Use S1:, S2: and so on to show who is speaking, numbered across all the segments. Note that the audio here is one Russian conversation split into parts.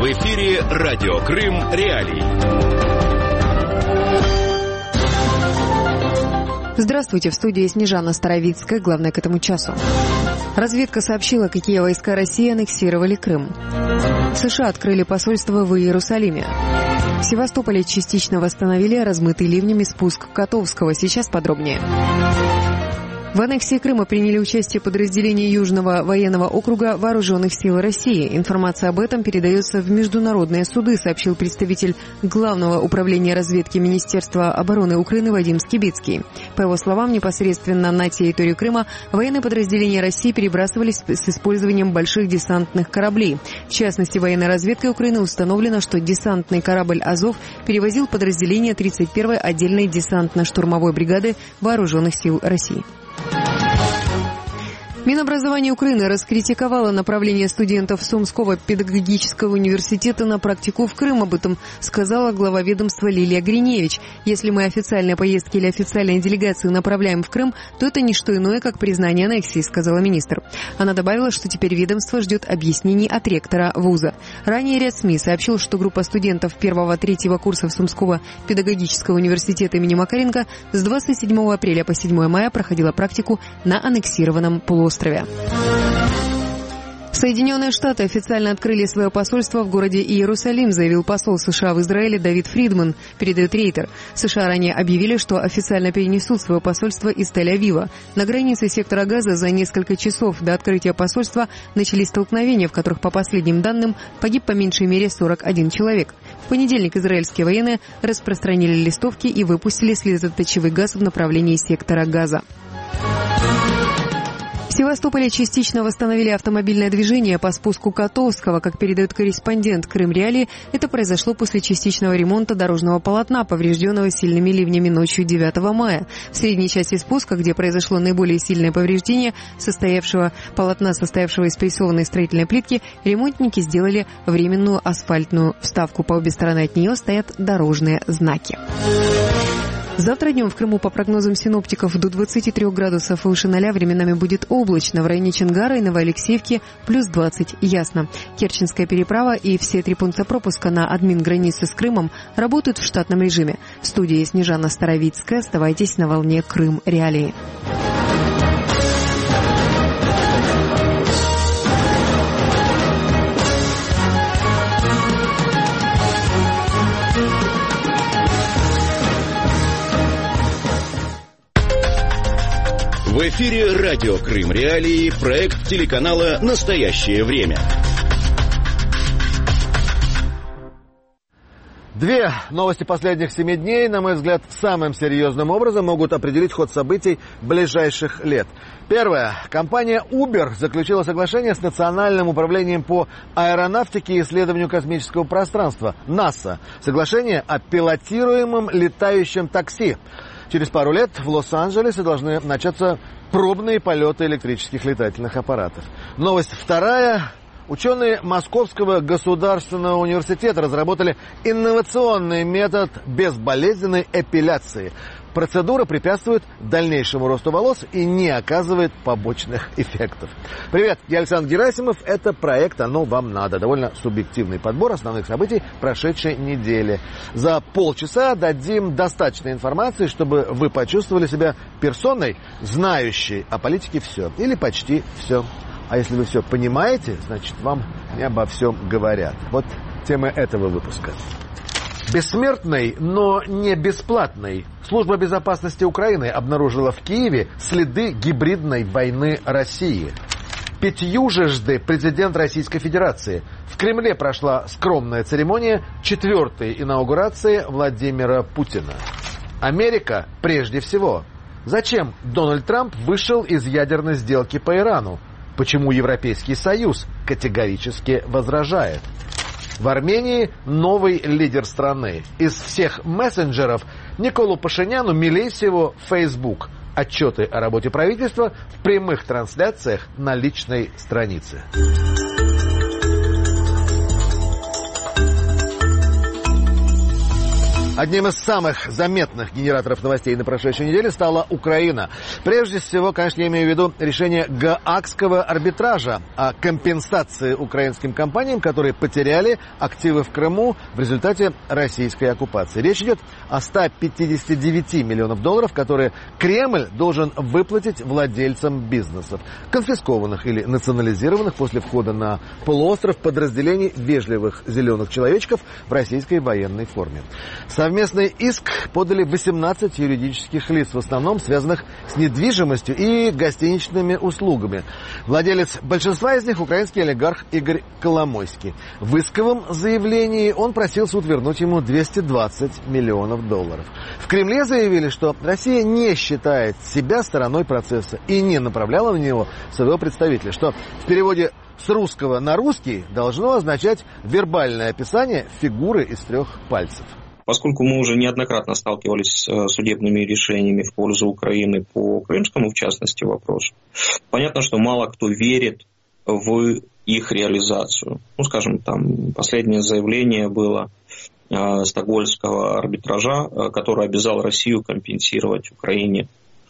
S1: В эфире радио Крым Реалии.
S2: Здравствуйте, в студии Снежана Старовицкая. Главное к этому часу. Разведка сообщила, какие войска России аннексировали Крым. США открыли посольство в Иерусалиме. В Севастополе частично восстановили размытый ливнями спуск Котовского. Сейчас подробнее. В аннексии Крыма приняли участие подразделения Южного военного округа Вооруженных сил России. Информация об этом передается в международные суды, сообщил представитель Главного управления разведки Министерства обороны Украины Вадим Скибицкий. По его словам, непосредственно на территорию Крыма военные подразделения России перебрасывались с использованием больших десантных кораблей. В частности, военной разведкой Украины установлено, что десантный корабль «Азов» перевозил подразделение 31-й отдельной десантно-штурмовой бригады Вооруженных сил России. Минобразование Украины раскритиковало направление студентов Сумского педагогического университета на практику в Крым. Об этом сказала глава ведомства Лилия Гриневич. Если мы официальные поездки или официальные делегации направляем в Крым, то это не что иное, как признание аннексии, сказала министр. Она добавила, что теперь ведомство ждет объяснений от ректора вуза. Ранее ряд СМИ сообщил, что группа студентов 1-3 курсов Сумского педагогического университета имени Макаренко с 27 апреля по 7 мая проходила практику на аннексированном полуострове. Соединенные Штаты официально открыли свое посольство в городе Иерусалим, заявил посол США в Израиле Давид Фридман, передает Рейтер. США ранее объявили, что официально перенесут свое посольство из Тель-Авива. На границе сектора Газа за несколько часов до открытия посольства начались столкновения, в которых, по последним данным, погиб по меньшей мере 41 человек. В понедельник израильские военные распространили листовки и выпустили слезоточивый газ в направлении сектора Газа. В Севастополе частично восстановили автомобильное движение по спуску Котовского. Как передает корреспондент Крым Реалии, это произошло после частичного ремонта дорожного полотна, поврежденного сильными ливнями ночью 9 мая. В средней части спуска, где произошло наиболее сильное повреждение полотна, состоявшего из прессованной строительной плитки, ремонтники сделали временную асфальтную вставку. По обе стороны от нее стоят дорожные знаки. Завтра днем в Крыму, по прогнозам синоптиков, до 23 градусов выше 0, временами будет облачно. В районе Чонгара и Новоалексеевки плюс 20, ясно. Керченская переправа и все 3 пункта пропуска на админ-границе с Крымом работают в штатном режиме. В студии Снежана Старовицкая. Оставайтесь на волне Крым Реалии.
S1: В эфире радио Крым Реалии, проект телеканала «Настоящее время».
S3: Две новости последних 7 дней, на мой взгляд, самым серьезным образом могут определить ход событий ближайших лет. Первое. Компания Uber заключила соглашение с Национальным управлением по аэронавтике и исследованию космического пространства, НАСА. Соглашение о пилотируемом летающем такси. Через пару лет в Лос-Анджелесе должны начаться пробные полеты электрических летательных аппаратов. Новость вторая. Ученые Московского государственного университета разработали инновационный метод безболезненной эпиляции. Процедура препятствует дальнейшему росту волос и не оказывает побочных эффектов. Привет, я Александр Герасимов. Это проект «Оно вам надо». Довольно субъективный подбор основных событий прошедшей недели. За полчаса дадим достаточно информации, чтобы вы почувствовали себя персоной, знающей о политике все или почти все. А если вы все понимаете, значит, вам не обо всем говорят. Вот тема этого выпуска. Бессмертный, но не бесплатный. Служба безопасности Украины обнаружила в Киеве следы гибридной войны России. Пятьюжды президент Российской Федерации. В Кремле прошла скромная церемония 4-й инаугурации Владимира Путина. Америка прежде всего. Зачем Дональд Трамп вышел из ядерной сделки по Ирану? Почему Европейский Союз категорически возражает? В Армении новый лидер страны. Из всех мессенджеров Николу Пашиняну милей всего Facebook. Отчеты о работе правительства в прямых трансляциях на личной странице. Одним из самых заметных генераторов новостей на прошедшей неделе стала Украина. Прежде всего, конечно, я имею в виду решение Гаагского арбитража о компенсации украинским компаниям, которые потеряли активы в Крыму в результате российской оккупации. Речь идет о 159 миллионов долларов, которые Кремль должен выплатить владельцам бизнесов, конфискованных или национализированных после входа на полуостров подразделений вежливых зеленых человечков в российской военной форме. Совместный иск подали 18 юридических лиц, в основном связанных с недвижимостью и гостиничными услугами. Владелец большинства из них — украинский олигарх Игорь Коломойский. В исковом заявлении он просил суд вернуть ему 220 миллионов долларов. В Кремле заявили, что Россия не считает себя стороной процесса и не направляла на него своего представителя, что в переводе с русского на русский должно означать вербальное описание фигуры из 3 пальцев.
S4: Поскольку мы уже неоднократно сталкивались с судебными решениями в пользу Украины по крымскому, в частности, вопросу, понятно, что мало кто верит в их реализацию. Скажем, там последнее заявление было Стокгольмского арбитража, который обязал Россию компенсировать Украине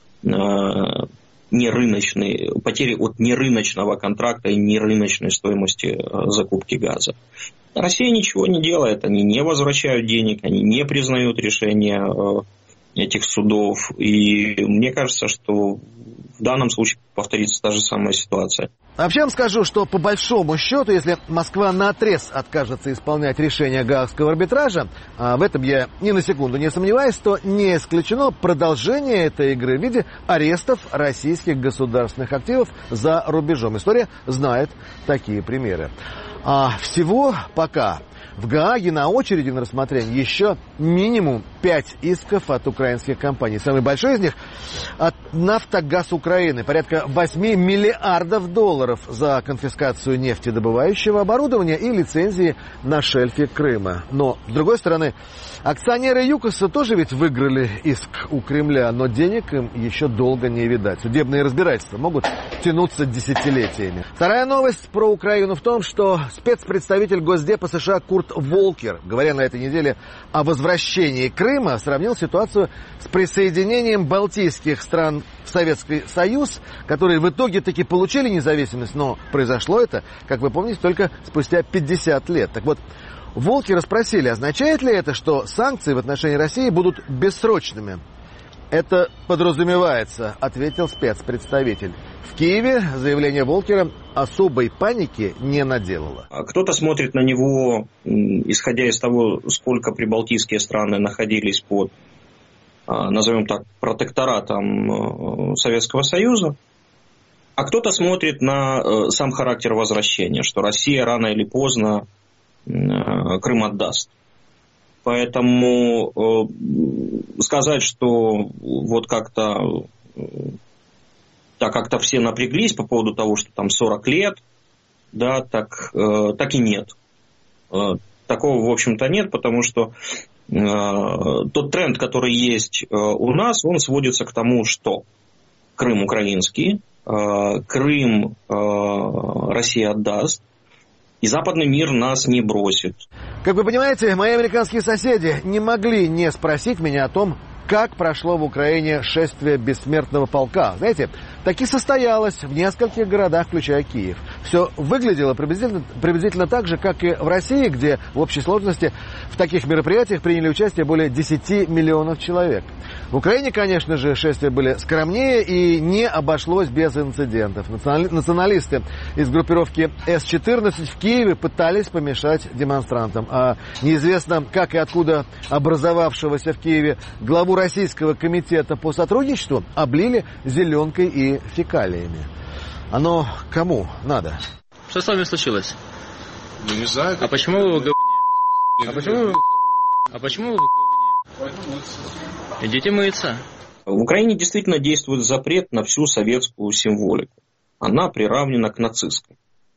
S4: потери от нерыночного контракта и нерыночной стоимости закупки газа. Россия ничего не делает, они не возвращают денег, они не признают решения этих судов. И мне кажется, что в данном случае повторится та же самая ситуация.
S3: Вообще я вам скажу, что по большому счету, если Москва наотрез откажется исполнять решение Гаагского арбитража, а в этом я ни на секунду не сомневаюсь, то не исключено продолжение этой игры в виде арестов российских государственных активов за рубежом. История знает такие примеры. А всего пока в Гааге на очереди на рассмотрение еще минимум 5 исков от украинских компаний. Самый большой из них от «Нафтогаз Украины». Порядка 8 миллиардов долларов за конфискацию нефтедобывающего оборудования и лицензии на шельфе Крыма. Но, с другой стороны, акционеры ЮКОСа тоже ведь выиграли иск у Кремля, но денег им еще долго не видать. Судебные разбирательства могут тянуться десятилетиями. Вторая новость про Украину в том, что спецпредставитель Госдепа США Курт Волкер, говоря на этой неделе о возвращении Крыма, сравнил ситуацию с присоединением балтийских стран в Советский Союз, которые в итоге таки получили независимость, но произошло это, как вы помните, только спустя 50 лет. Так вот, Волкера спросили, означает ли это, что санкции в отношении России будут бессрочными? Это подразумевается, ответил спецпредставитель. В Киеве заявление Волкера особой паники не наделало.
S4: Кто-то смотрит на него, исходя из того, сколько прибалтийские страны находились под, назовем так, протекторатом Советского Союза, а кто-то смотрит на сам характер возвращения, что Россия рано или поздно Крым отдаст. Поэтому сказать, что вот как-то все напряглись по поводу того, что там 40 лет, да, так и нет. Такого, в общем-то, нет, потому что тот тренд, который есть у нас, он сводится к тому, что Крым украинский, Крым Россия отдаст, и западный мир нас не бросит.
S3: Как вы понимаете, мои американские соседи не могли не спросить меня о том, как прошло в Украине шествие бессмертного полка. Знаете, таки состоялось в нескольких городах, включая Киев. Все выглядело приблизительно так же, как и в России, где в общей сложности в таких мероприятиях приняли участие более 10 миллионов человек. В Украине, конечно же, шествия были скромнее и не обошлось без инцидентов. Националисты из группировки С-14 в Киеве пытались помешать демонстрантам. А неизвестно, как и откуда образовавшегося в Киеве главу Российского комитета по сотрудничеству облили зеленкой и фекалиями. Оно кому надо?
S5: Что с вами случилось?
S6: Я не знаю.
S5: А почему вы в говне? А почему вы в говне? Идите мыться.
S4: В Украине действительно действует запрет на всю советскую символику. Она приравнена к нацистской.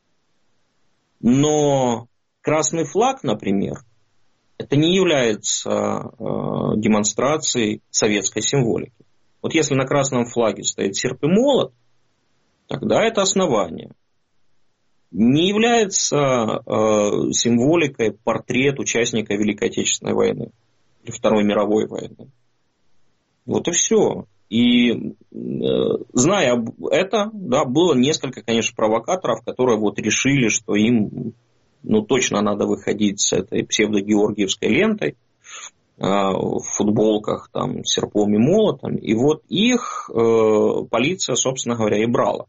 S4: Но красный флаг, например, это не является демонстрацией советской символики. Вот если на красном флаге стоит серп и молот, тогда это основание. Не является символикой портрет участника Великой Отечественной войны. Второй мировой войны. Вот и все. И зная это, да, было несколько, конечно, провокаторов, которые вот решили, что им точно надо выходить с этой псевдо-георгиевской лентой в футболках там, с серпом и молотом. И вот их полиция, собственно говоря, и брала.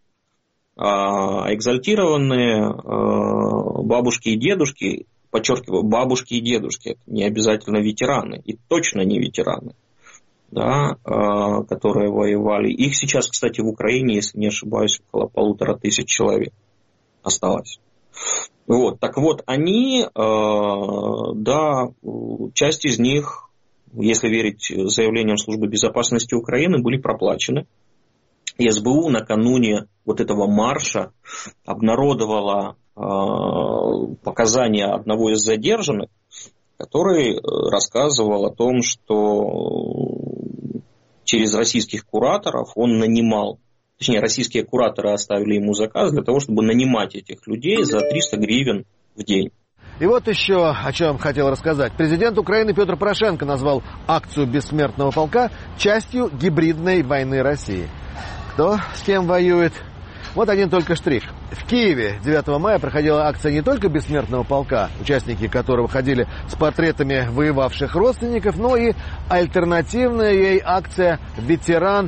S4: Экзальтированные бабушки и дедушки, подчеркиваю, бабушки и дедушки, это не обязательно ветераны, и точно не ветераны, да, которые воевали. Их сейчас, кстати, в Украине, если не ошибаюсь, около 1500 человек осталось. Вот, так вот, они, да, часть из них, если верить заявлениям Службы безопасности Украины, были проплачены. И СБУ накануне вот этого марша обнародовала показания одного из задержанных, который рассказывал о том, что через российских кураторов он нанимал, точнее, российские кураторы оставили ему заказ для того, чтобы нанимать этих людей за 300 гривен в день.
S3: И вот еще о чем хотел рассказать. Президент Украины Петр Порошенко назвал акцию «Бессмертного полка» частью гибридной войны России. Кто с кем воюет? Вот один только штрих. В Киеве 9 мая проходила акция не только «Бессмертного полка», участники которого ходили с портретами воевавших родственников, но и альтернативная ей акция «Ветеран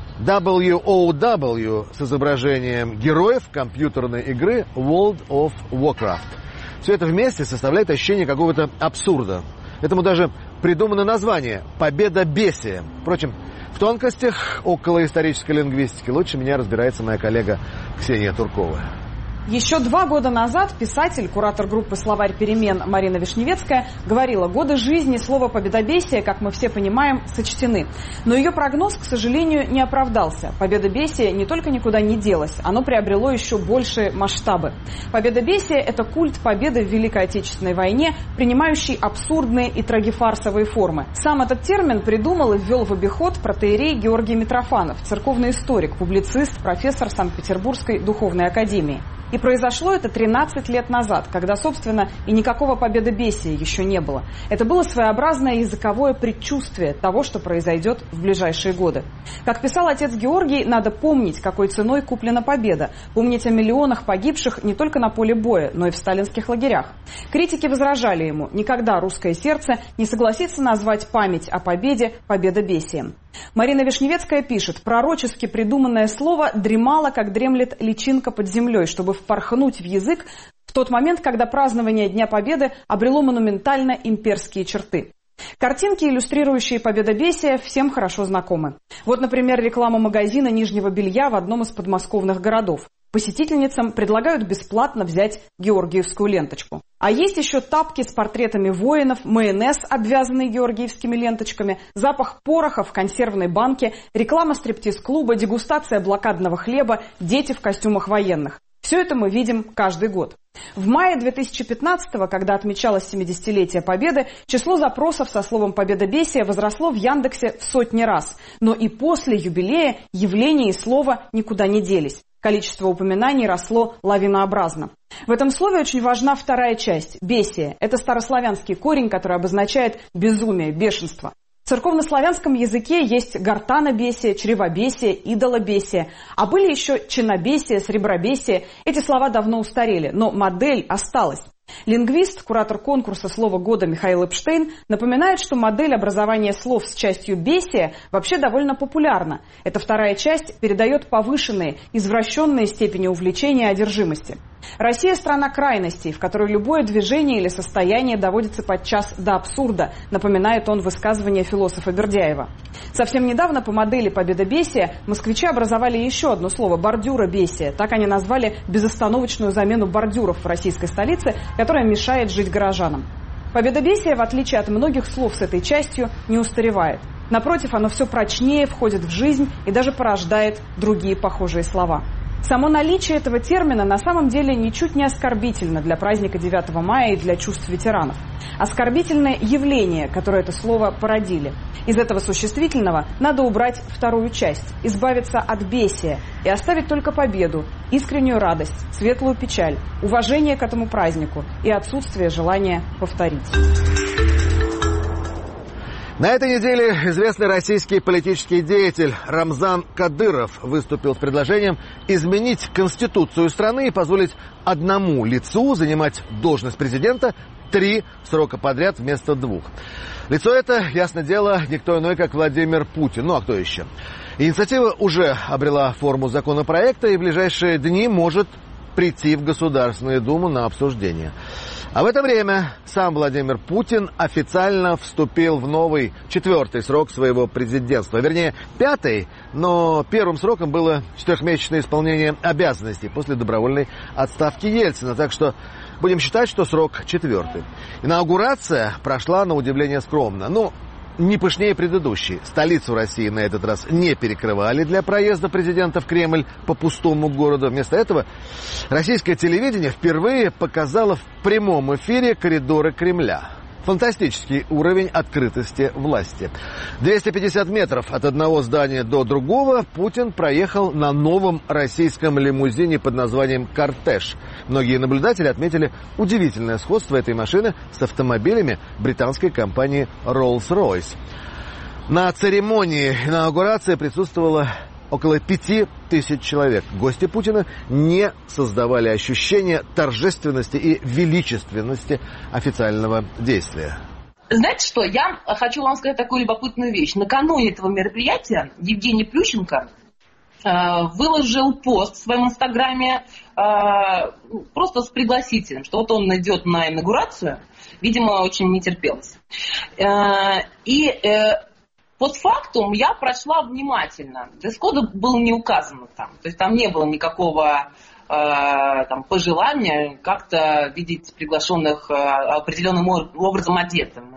S3: WOW» с изображением героев компьютерной игры World of Warcraft. Все это вместе составляет ощущение какого-то абсурда. Этому даже придумано название «Победобесие». Впрочем, в тонкостях околоисторической лингвистики лучше меня разбирается моя коллега Ксения Туркова.
S6: Еще 2 года назад писатель, куратор группы «Словарь перемен» Марина Вишневецкая говорила: годы жизни слова «победобесие», как мы все понимаем, сочтены. Но ее прогноз, к сожалению, не оправдался. Победобесие не только никуда не делось, оно приобрело еще большие масштабы. Победобесие – это культ победы в Великой Отечественной войне, принимающий абсурдные и трагифарсовые формы. Сам этот термин придумал и ввел в обиход протоиерей Георгий Митрофанов, церковный историк, публицист, профессор Санкт-Петербургской духовной академии. И произошло это 13 лет назад, когда, собственно, и никакого победобесия еще не было. Это было своеобразное языковое предчувствие того, что произойдет в ближайшие годы. Как писал отец Георгий, надо помнить, какой ценой куплена победа, помнить о миллионах погибших не только на поле боя, но и в сталинских лагерях. Критики возражали ему: никогда русское сердце не согласится назвать память о победе победобесием. Марина Вишневецкая пишет: пророчески придуманное слово дремало, как дремлет личинка под землей, чтобы впорхнуть в язык в тот момент, когда празднование Дня Победы обрело монументально имперские черты. Картинки, иллюстрирующие победобесие, всем хорошо знакомы. Вот, например, реклама магазина нижнего белья в одном из подмосковных городов. Посетительницам предлагают бесплатно взять георгиевскую ленточку. А есть еще тапки с портретами воинов, майонез, обвязанный георгиевскими ленточками, запах пороха в консервной банке, реклама стриптиз-клуба, дегустация блокадного хлеба, дети в костюмах военных. Все это мы видим каждый год. В мае 2015-го, когда отмечалось 70-летие Победы, число запросов со словом «победобесие» возросло в Яндексе в сотни раз. Но и после юбилея явление и слово никуда не делись. Количество упоминаний росло лавинообразно. В этом слове очень важна вторая часть – «бесие». Это старославянский корень, который обозначает безумие, бешенство. В церковнославянском языке есть гортанобесие, чревобесие, идолобесие. А были еще чинобесие, сребробесие. Эти слова давно устарели, но модель осталась. Лингвист, куратор конкурса «Слово года» Михаил Эпштейн напоминает, что модель образования слов с частью «бесие» вообще довольно популярна. Эта вторая часть передает повышенные, извращенные степени увлечения и одержимости. Россия – страна крайностей, в которой любое движение или состояние доводится подчас до абсурда, напоминает он высказывание философа Бердяева. Совсем недавно по модели победобесия москвичи образовали еще одно слово – бордюробесие. Так они назвали безостановочную замену бордюров в российской столице, которая мешает жить горожанам. Победобесие, в отличие от многих слов с этой частью, не устаревает. Напротив, оно все прочнее входит в жизнь и даже порождает другие похожие слова. Само наличие этого термина на самом деле ничуть не оскорбительно для праздника 9 мая и для чувств ветеранов. Оскорбительное явление, которое это слово породили. Из этого существительного надо убрать вторую часть, избавиться от бесия и оставить только победу, искреннюю радость, светлую печаль, уважение к этому празднику и отсутствие желания повторить.
S3: На этой неделе известный российский политический деятель Рамзан Кадыров выступил с предложением изменить конституцию страны и позволить одному лицу занимать должность президента 3 срока подряд вместо 2. Лицо это, ясно дело, никто иной, как Владимир Путин. Ну а кто еще? Инициатива уже обрела форму законопроекта и в ближайшие дни может прийти в Государственную Думу на обсуждение. А в это время сам Владимир Путин официально вступил в новый 4-й срок своего президентства. Вернее, 5-й, но первым сроком было 4-месячное исполнение обязанностей после добровольной отставки Ельцина. Так что будем считать, что срок 4-й. Инаугурация прошла на удивление скромно. Не пышнее предыдущей. Столицу России на этот раз не перекрывали для проезда президента в Кремль по пустому городу. Вместо этого российское телевидение впервые показало в прямом эфире коридоры Кремля. Фантастический уровень открытости власти. 250 метров от одного здания до другого Путин проехал на новом российском лимузине под названием «Кортеж». Многие наблюдатели отметили удивительное сходство этой машины с автомобилями британской компании Rolls-Royce. На церемонии инаугурации присутствовало около 5000 человек. Гости Путина не создавали ощущения торжественности и величественности официального действия.
S7: Знаете что, я хочу вам сказать такую любопытную вещь. Накануне этого мероприятия Евгений Плющенко выложил пост в своем инстаграме просто с пригласительным, что вот он идет на инаугурацию, видимо, очень не терпелось. Постфактум я прочла внимательно. Дресс-кода был не указан там. То есть там не было никакого пожелания как-то видеть приглашенных определенным образом одетыми.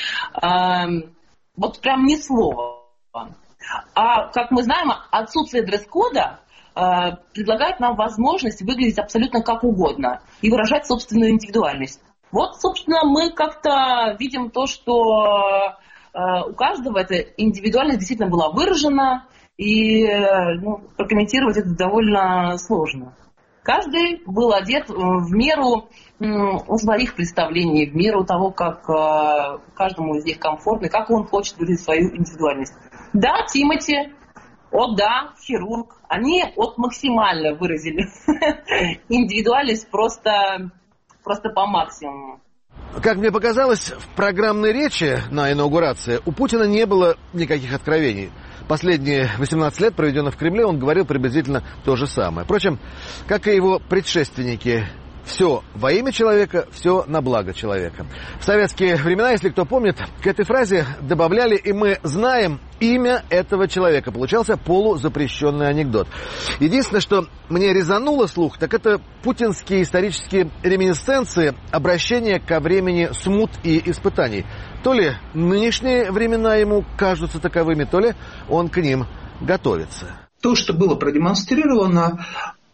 S7: Вот прям ни слова. А как мы знаем, отсутствие дресс-кода предлагает нам возможность выглядеть абсолютно как угодно и выражать собственную индивидуальность. Вот, собственно, мы как-то видим то, что у каждого эта индивидуальность действительно была выражена, и прокомментировать это довольно сложно. Каждый был одет в меру своих представлений, в меру того, как каждому из них комфортно, и как он хочет выразить свою индивидуальность. Да, Тимати, хирург, они максимально выразили индивидуальность просто по максимуму.
S3: Как мне показалось, в программной речи на инаугурации у Путина не было никаких откровений. Последние 18 лет, проведенных в Кремле, он говорил приблизительно то же самое. Впрочем, как и его предшественники, все во имя человека, все на благо человека. В советские времена, если кто помнит, к этой фразе добавляли «и мы знаем имя этого человека». Получался полузапрещенный анекдот. Единственное, что мне резануло слух, так это путинские исторические реминисценции, обращения ко времени смут и испытаний. То ли нынешние времена ему кажутся таковыми, то ли он к ним готовится.
S8: То, что было продемонстрировано,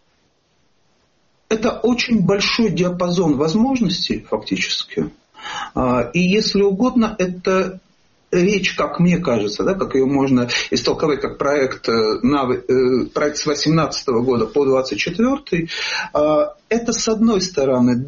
S8: это очень большой диапазон возможностей, фактически. И, если угодно, это речь, как мне кажется, как ее можно истолковать как проект с 2018 года по 2024, это, с одной стороны,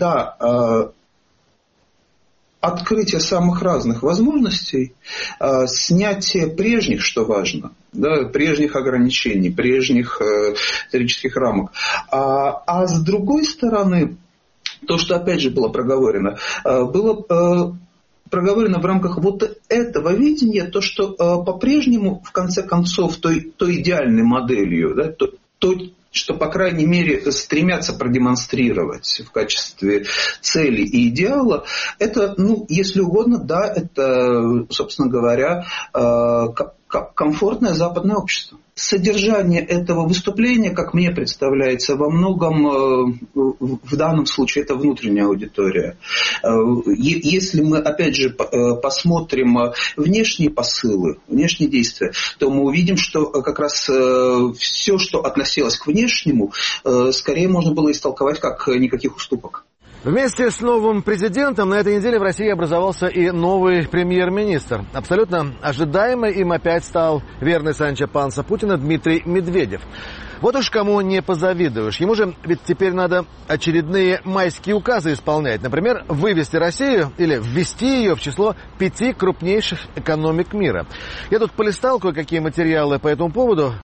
S8: открытие самых разных возможностей, снятие прежних, что важно, прежних ограничений, прежних исторических рамок. А с другой стороны, то, что опять же было проговорено в рамках вот этого видения, то, что по-прежнему, в конце концов, той идеальной моделью, что, по крайней мере, стремятся продемонстрировать в качестве цели и идеала, это, если угодно, это, собственно говоря, комфортное западное общество. Содержание этого выступления, как мне представляется, во многом в данном случае это внутренняя аудитория. Если мы, опять же, посмотрим внешние посылы, внешние действия, то мы увидим, что как раз все, что относилось к внешнему, скорее можно было истолковать как никаких уступок.
S3: Вместе с новым президентом на этой неделе в России образовался и новый премьер-министр. Абсолютно ожидаемый им опять стал верный Санчо Панса Путина Дмитрий Медведев. Вот уж кому не позавидуешь. Ему же ведь теперь надо очередные майские указы исполнять. Например, вывести Россию или ввести ее в число 5 крупнейших экономик мира. Я тут полистал кое-какие материалы по этому поводу.